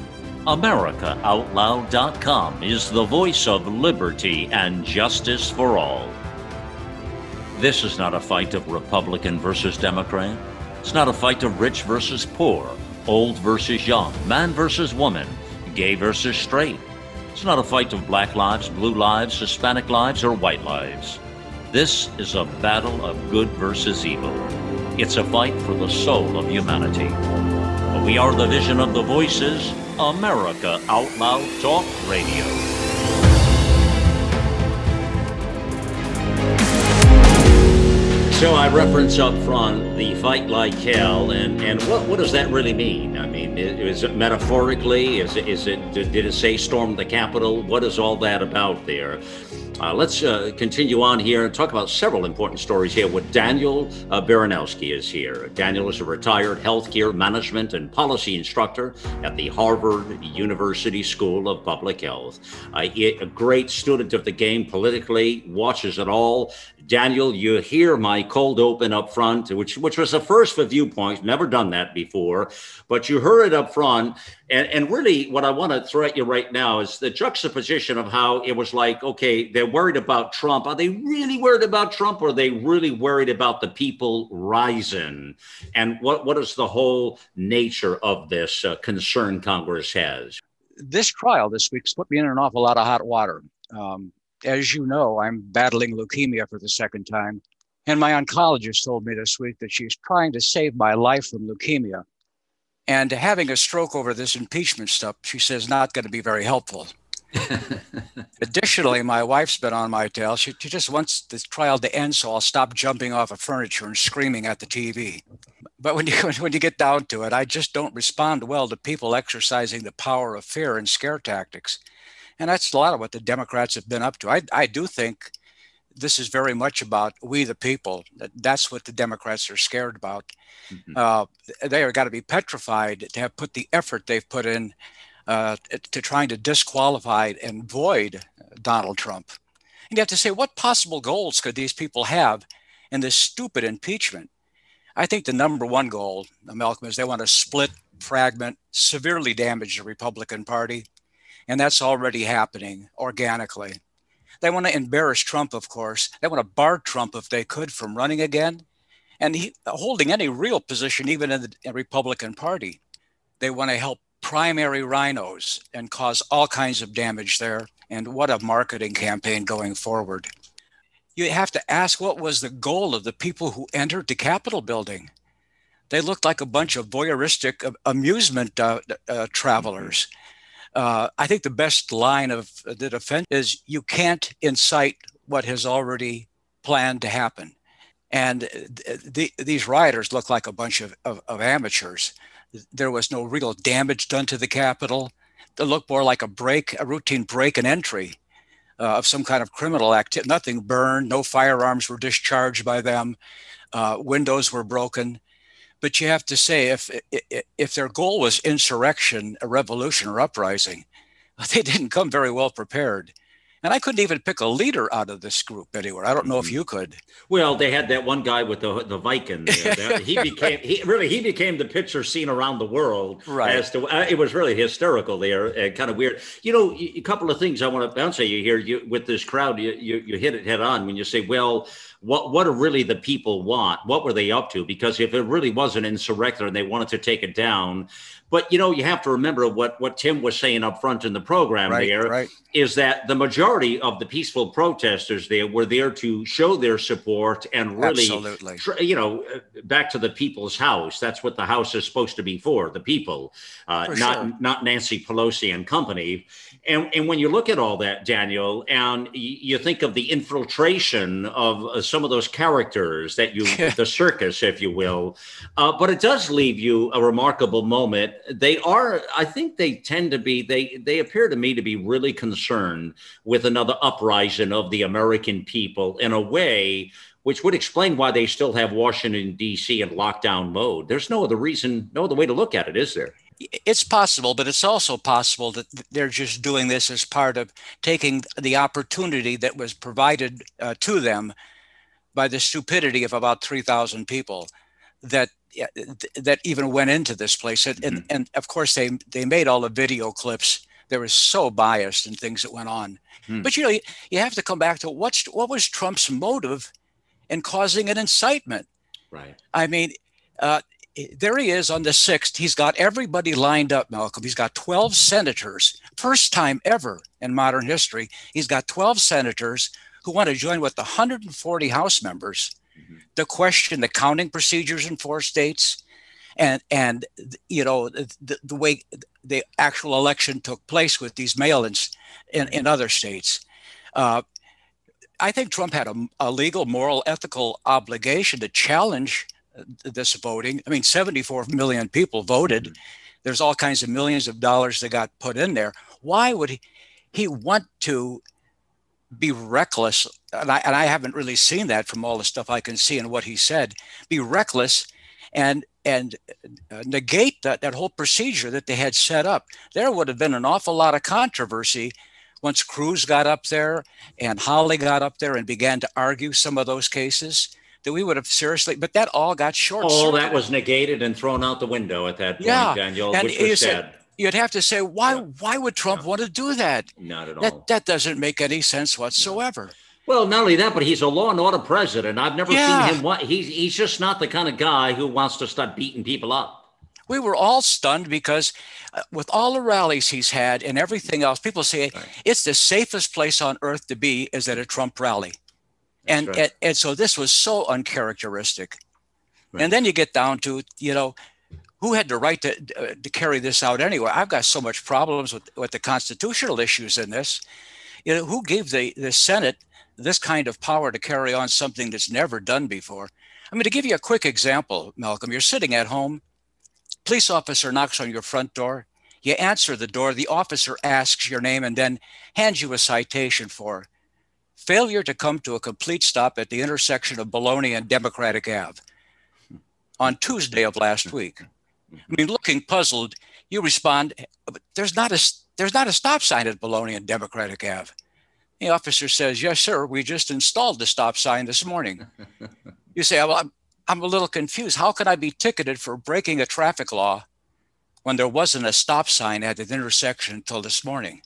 S5: AmericaOutloud.com is the voice of liberty and justice for all. This is not a fight of Republican versus Democrat. It's not a fight of rich versus poor, old versus young, man versus woman, gay versus straight. It's not a fight of black lives, blue lives, Hispanic lives, or white lives. This is a battle of good versus evil. It's a fight for the soul of humanity. We are the vision of the voices, America Out Loud Talk Radio.
S1: So I reference up front the fight like hell, and what does that really mean? I mean, is it metaphorically? Is it? Did it say storm the Capitol? What is all that about there? Let's continue on here and talk about several important stories here with Daniel Baranowski is here. Daniel is a retired healthcare management and policy instructor at the Harvard University School of Public Health. A great student of the game politically, watches it all. Daniel, you hear my cold open up front, which was a first for Viewpoint, never done that before, but you heard it up front. And really what I want to throw at you right now is the juxtaposition of how it was like, okay, they're worried about Trump. Are they really worried about Trump, or are they really worried about the people rising? And what is the whole nature of this concern Congress has?
S6: This trial this week's put me in an awful lot of hot water. As you know, I'm battling leukemia for the second time. And my oncologist told me this week that she's trying to save my life from leukemia. And having a stroke over this impeachment stuff, she says, not going to be very helpful. Additionally, my wife's been on my tail. She just wants this trial to end so I'll stop jumping off of furniture and screaming at the TV. But when you get down to it, I just don't respond well to people exercising the power of fear and scare tactics. And that's a lot of what the Democrats have been up to. I do think this is very much about we the people. That's what the Democrats are scared about. Mm-hmm. They are got to be petrified to have put the effort they've put in to trying to disqualify and void Donald Trump. And you have to say, what possible goals could these people have in this stupid impeachment? I think the number one goal, Malcolm, is they want to split, fragment, severely damage the Republican Party. And that's already happening organically. They want to embarrass Trump, of course. They want to bar Trump, if they could, from running again and holding any real position, even in the Republican Party. They want to help primary rhinos and cause all kinds of damage there. And what a marketing campaign going forward. You have to ask, what was the goal of the people who entered the Capitol building? They looked like a bunch of voyeuristic amusement travelers. I think the best line of the defense is you can't incite what has already planned to happen. And these rioters look like a bunch of amateurs. There was no real damage done to the Capitol. It looked more like a routine break and entry of some kind of criminal activity. Nothing burned, no firearms were discharged by them, windows were broken. But you have to say, if their goal was insurrection, a revolution, or uprising, they didn't come very well prepared. And I couldn't even pick a leader out of this group anywhere. I don't know if you could.
S1: Well, they had that one guy with the Viking there. He became the picture seen around the world.
S6: Right.
S1: As to it was really hysterical there and kind of weird. You know, a couple of things I want to bounce at you here. With this crowd, you hit it head on when you say, well, what do really the people want? What were they up to? Because if it really was an insurrector and they wanted to take it down. But, you know, you have to remember what Tim was saying up front in the program is that the majority of the peaceful protesters there were there to show their support and really, back to the people's house. That's what the house is supposed to be for, the people, not Nancy Pelosi and company. And when you look at all that, Daniel, and you think of the infiltration of some of those characters the circus, if you will, but it does leave you a remarkable moment. I think they tend to be, they appear to me to be really concerned with another uprising of the American people in a way which would explain why they still have Washington, D.C. in lockdown mode. There's no other way to look at it, is there?
S6: It's possible, but it's also possible that they're just doing this as part of taking the opportunity that was provided to them by the stupidity of about 3,000 people that even went into this place. And of course, they made all the video clips. They were so biased in things that went on. But, you have to come back to what was Trump's motive in causing an incitement?
S1: Right.
S6: I mean, there he is on the 6th. He's got everybody lined up, Malcolm. He's got 12 senators. First time ever in modern history. He's got 12 senators who want to join with the 140 House members to question the counting procedures in 4 states and the way the actual election took place with these mail-ins in other states. I think Trump had a legal, moral, ethical obligation to challenge this voting. I mean, 74 million people voted. There's all kinds of millions of dollars that got put in there. Why would he want to be reckless? And I haven't really seen that from all the stuff I can see and what he said. Be reckless and negate that whole procedure that they had set up. There would have been an awful lot of controversy once Cruz got up there and Hawley got up there and began to argue some of those cases. That we would have seriously, but that all got short-circuited.
S1: All that was negated and thrown out the window at that point, Daniel,
S6: and
S1: which was sad.
S6: You'd have to say, why would Trump want to do that?
S1: Not at all.
S6: That doesn't make any sense whatsoever. No.
S1: Well, not only that, but he's a law and order president. I've never seen him. He's just not the kind of guy who wants to start beating people up.
S6: We were all stunned because with all the rallies he's had and everything else, people say it's the safest place on earth to be is at a Trump rally. And so this was so uncharacteristic. Right. And then you get down to, who had the right to carry this out anyway? I've got so much problems with the constitutional issues in this. Who gave the Senate this kind of power to carry on something that's never done before? I mean, to give you a quick example, Malcolm, you're sitting at home, police officer knocks on your front door, you answer the door, the officer asks your name and then hands you a citation for failure to come to a complete stop at the intersection of Bologna and Democratic Ave on Tuesday of last week. I mean, looking puzzled, you respond, there's not a stop sign at Bologna and Democratic Ave. The officer says, yes, sir, we just installed the stop sign this morning. You say, well, I'm a little confused. How can I be ticketed for breaking a traffic law when there wasn't a stop sign at the intersection until this morning?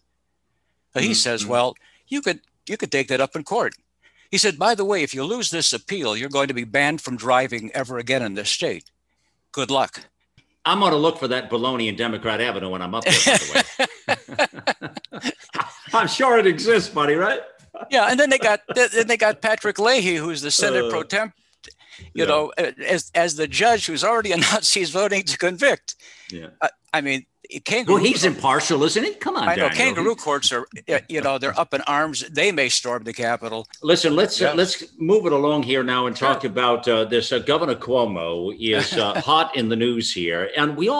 S6: He says, well, you could take that up in court. He said, by the way, if you lose this appeal, you're going to be banned from driving ever again in this state. Good luck.
S1: I'm going to look for that Bologna and Democrat Avenue when I'm up there, by the way. I'm sure it exists, buddy, right?
S6: Yeah, and then they got Patrick Leahy, who's the Senate pro temp, as the judge who's already announced he's voting to convict.
S1: Yeah.
S6: I mean, Kangaroo,
S1: well, he's impartial, isn't he? Come on,
S6: I know.
S1: Daniel.
S6: Kangaroo courts are, they're up in arms. They may storm the Capitol.
S1: Listen, let's move it along here now and talk about this. Governor Cuomo is hot in the news here, and we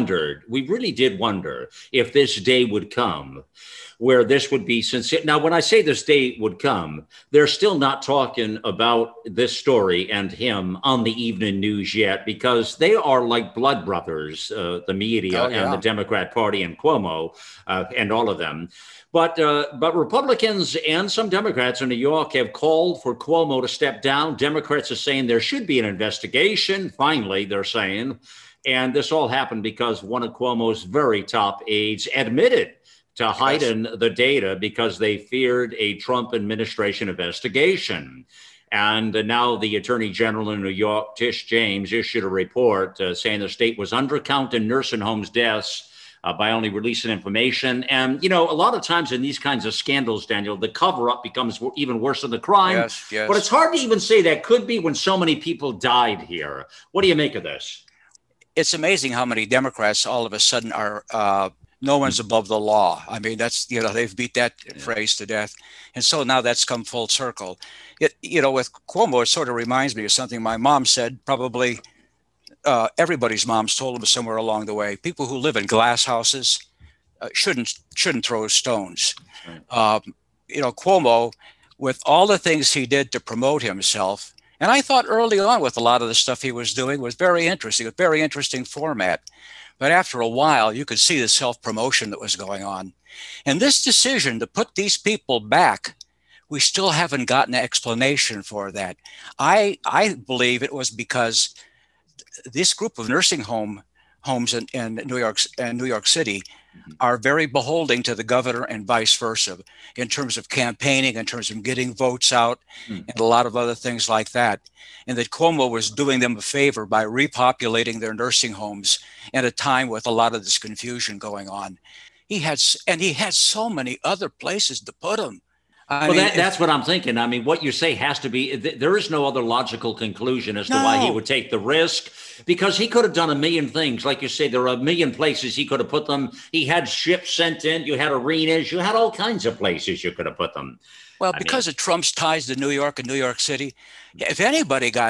S1: really did wonder if this day would come where this would be sincere. Now, when I say this day would come, they're still not talking about this story and him on the evening news yet, because they are like blood brothers, the media and the Democrat Party and Cuomo and all of them. But Republicans and some Democrats in New York have called for Cuomo to step down. Democrats are saying there should be an investigation. Finally, they're saying. And this all happened because one of Cuomo's very top aides admitted to hiding the data because they feared a Trump administration investigation. And now the Attorney General in New York, Tish James, issued a report saying the state was undercounting nursing homes deaths by only releasing information. And, a lot of times in these kinds of scandals, Daniel, the cover-up becomes even worse than the crime.
S6: Yes.
S1: But it's hard to even say that could be when so many people died here. What do you make of this?
S6: It's amazing how many Democrats all of a sudden are no one's above the law. I mean, that's, they've beat that phrase to death. And so now that's come full circle. With Cuomo, it sort of reminds me of something my mom said, probably everybody's moms told them somewhere along the way. People who live in glass houses shouldn't throw stones. Right. Cuomo, with all the things he did to promote himself, and I thought early on with a lot of the stuff he was doing was very interesting, a very interesting format. But after a while, you could see the self-promotion that was going on. And this decision to put these people back, we still haven't gotten an explanation for that. I believe it was because this group of nursing homes in New York City are very beholden to the governor and vice versa in terms of campaigning, in terms of getting votes out, and a lot of other things like that. And that Cuomo was doing them a favor by repopulating their nursing homes at a time with a lot of this confusion going on. He had so many other places to put them. That's
S1: what I'm thinking. I mean, what you say has to be, there is no other logical conclusion as to why he would take the risk, because he could have done a million things. Like you say, there are a million places he could have put them. He had ships sent in, you had arenas, you had all kinds of places you could have put them.
S6: Well, because of Trump's ties to New York and New York City, if anybody got,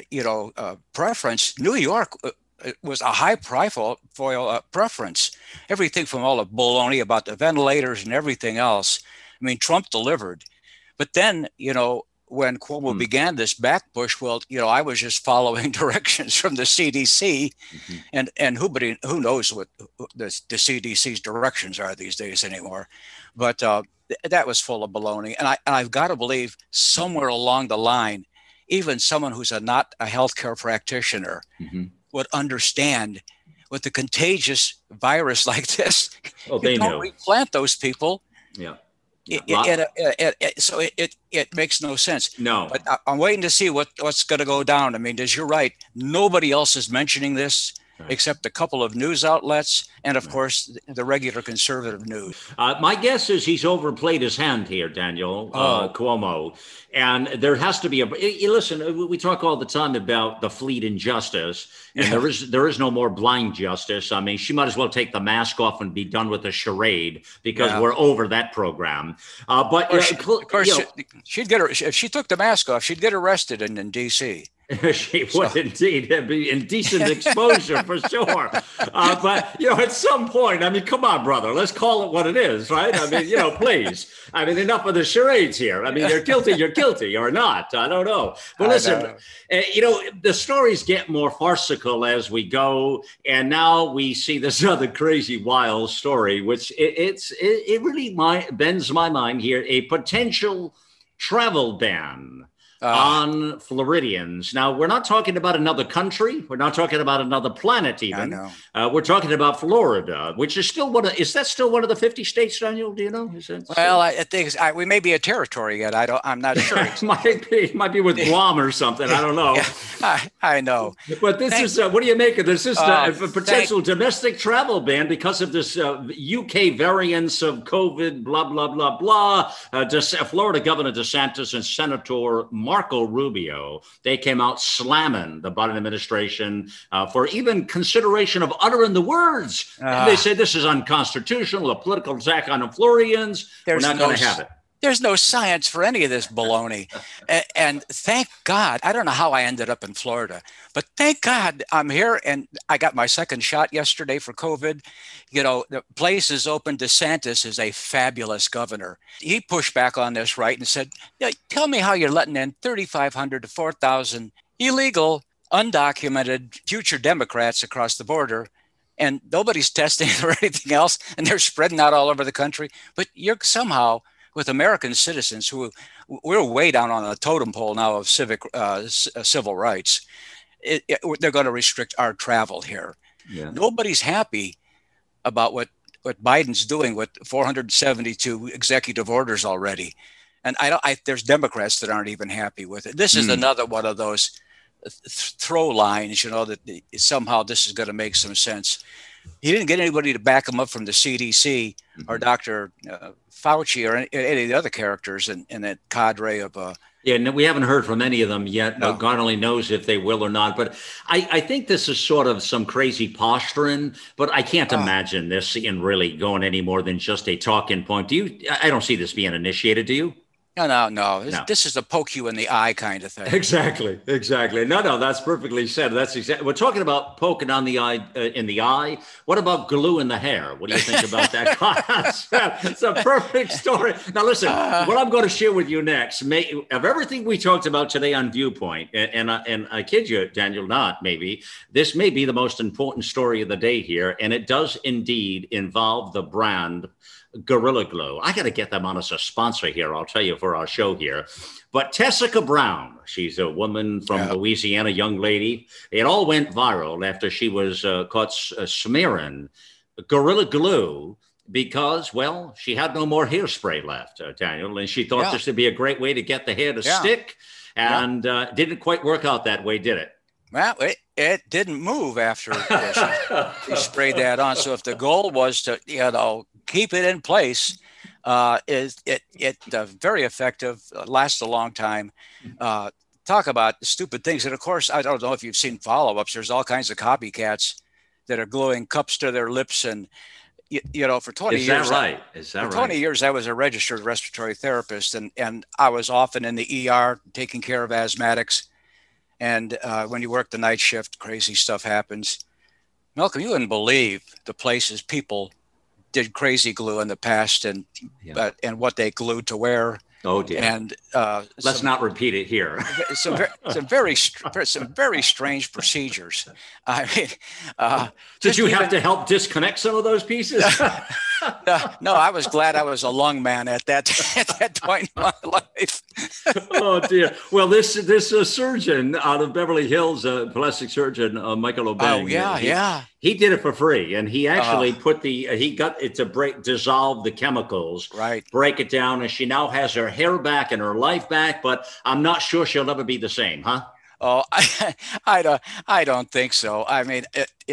S6: preference, New York was a high profile preference. Everything from all the baloney about the ventilators and everything else. I mean, Trump delivered. But then, when Cuomo began this back push, I was just following directions from the CDC, and who knows what the CDC's directions are these days anymore. But that was full of baloney. And I've got to believe somewhere along the line, even someone who's not a healthcare practitioner would understand with a contagious virus like this.
S1: Oh, they
S6: don't
S1: know.
S6: Replant those people.
S1: Yeah.
S6: So it makes no sense.
S1: No.
S6: But I'm waiting to see what's going to go down. I mean, you're right. Nobody else is mentioning this except a couple of news outlets and, of course, the regular conservative news.
S1: My guess is he's overplayed his hand here, Daniel, Cuomo. And there has to be listen, we talk all the time about the fleet injustice, and there is no more blind justice. I mean, she might as well take the mask off and be done with the charade, because we're over that program. But of course,
S6: she'd get her, if she took the mask off, she'd get arrested in D.C.
S1: She would indeed be indecent exposure for sure. But, at some point, I mean, come on, brother, let's call it what it is, right? I mean, please. I mean, enough of the charades here. I mean, you're guilty or not. I don't know. But listen, the stories get more farcical as we go. And now we see this other crazy, wild story, which it really bends my mind here, a potential travel ban on Floridians. Now, we're not talking about another country. We're not talking about another planet even.
S6: I know.
S1: We're talking about Florida, which is still is that still one of the 50 states, Daniel? Do you know?
S6: I think we may be a territory yet. I'm not sure.
S1: It might be with Guam or something. I don't know.
S6: I know.
S1: But this is, what do you make of this? This is a potential domestic travel ban because of this UK variants of COVID, blah, blah, blah, blah. Florida Governor DeSantis and Senator Marco Rubio. They came out slamming the Biden administration for even consideration of uttering the words. They say this is unconstitutional, a political attack on the Floridians. We're not going to have it.
S6: There's no science for any of this baloney. And thank God, I don't know how I ended up in Florida, but thank God I'm here and I got my second shot yesterday for COVID. You know, the place is open. DeSantis is a fabulous governor. He pushed back on this, right, and said, tell me how you're letting in 3,500 to 4,000 illegal, undocumented future Democrats across the border. And nobody's testing or anything else. And they're spreading out all over the country. But you're somehow, with American citizens who we're way down on the totem pole now of civil rights, they're going to restrict our travel here. Yeah. Nobody's happy about what Biden's doing with 472 executive orders already. And there's Democrats that aren't even happy with it. This is another one of those throw lines, you know, that somehow this is going to make some sense. He didn't get anybody to back him up from the CDC or Dr. Fauci or any of the other characters in that cadre of
S1: Yeah, no, we haven't heard from any of them yet. No. God only knows if they will or not. But I think this is sort of some crazy posturing, but I can't imagine this in really going any more than just a talking point. I don't see this being initiated, do you?
S6: No. This is a poke you in the eye kind of thing.
S1: Exactly. No, that's perfectly said. That's exactly. We're talking about poking on the eye in the eye. What about glue in the hair? What do you think about that? It's a perfect story. Now, listen. What I'm going to share with you next, of everything we talked about today on Viewpoint, and I kid you, Daniel, not maybe this may be the most important story of the day here, and it does indeed involve the brand Gorilla Glue. I got to get them on as a sponsor here, I'll tell you, for our show here. But Tessica Brown, she's a woman from Louisiana, young lady. It all went viral after she was caught smearing Gorilla Glue because, well, she had no more hairspray left, Daniel, and she thought this would be a great way to get the hair to stick, and didn't quite work out that way, did it?
S6: Well, it didn't move after she sprayed that on. So if the goal was to, keep it in place, it's very effective, lasts a long time. Talk about stupid things. And of course, I don't know if you've seen follow-ups. There's all kinds of copycats that are gluing cups to their lips. And, for 20 years.
S1: Is that right?
S6: For 20 years, I was a registered respiratory therapist, and I was often in the ER taking care of asthmatics. And when you work the night shift, crazy stuff happens. Malcolm, you wouldn't believe the places people did crazy glue in the past and what they glued to where.
S1: Oh dear!
S6: And
S1: let's not repeat it here.
S6: some very strange procedures. I mean,
S1: did you have to help disconnect some of those pieces?
S6: No, I was glad I was a lung man at that point in my life.
S1: Oh dear! Well, this surgeon out of Beverly Hills, plastic surgeon Michael Obeng. He did it for free, and he actually he got it to dissolve the chemicals, break it down, and she now has her hair back and her life back. But I'm not sure she'll ever be the same, huh?
S6: Oh, I don't think so. I mean,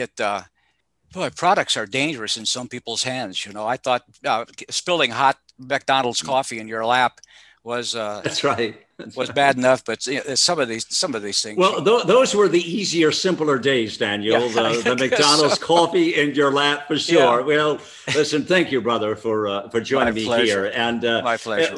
S6: boy, products are dangerous in some people's hands. I thought spilling hot McDonald's coffee in your lap was
S1: that's right.
S6: was bad enough, but some of these things.
S1: Well, those were the easier, simpler days, Daniel. The McDonald's coffee in your lap for sure. Yeah. Well, listen, thank you, brother, for joining me here. And
S6: my pleasure.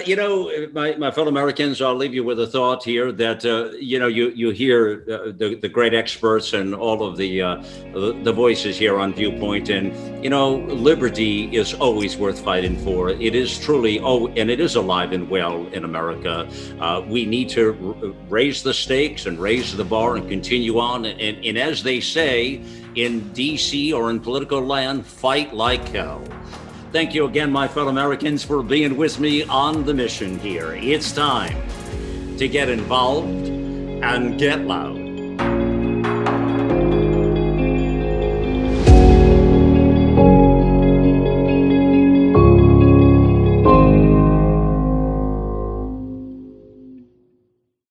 S1: My fellow Americans, I'll leave you with a thought here that you hear the great experts and all of the voices here on Viewpoint, and liberty is always worth fighting for. It is truly and it is alive and well in America. We need to raise the stakes and raise the bar and continue on. And as they say in D.C. or in political land, fight like hell. Thank you again, my fellow Americans, for being with me on the mission here. It's time to get involved and get loud.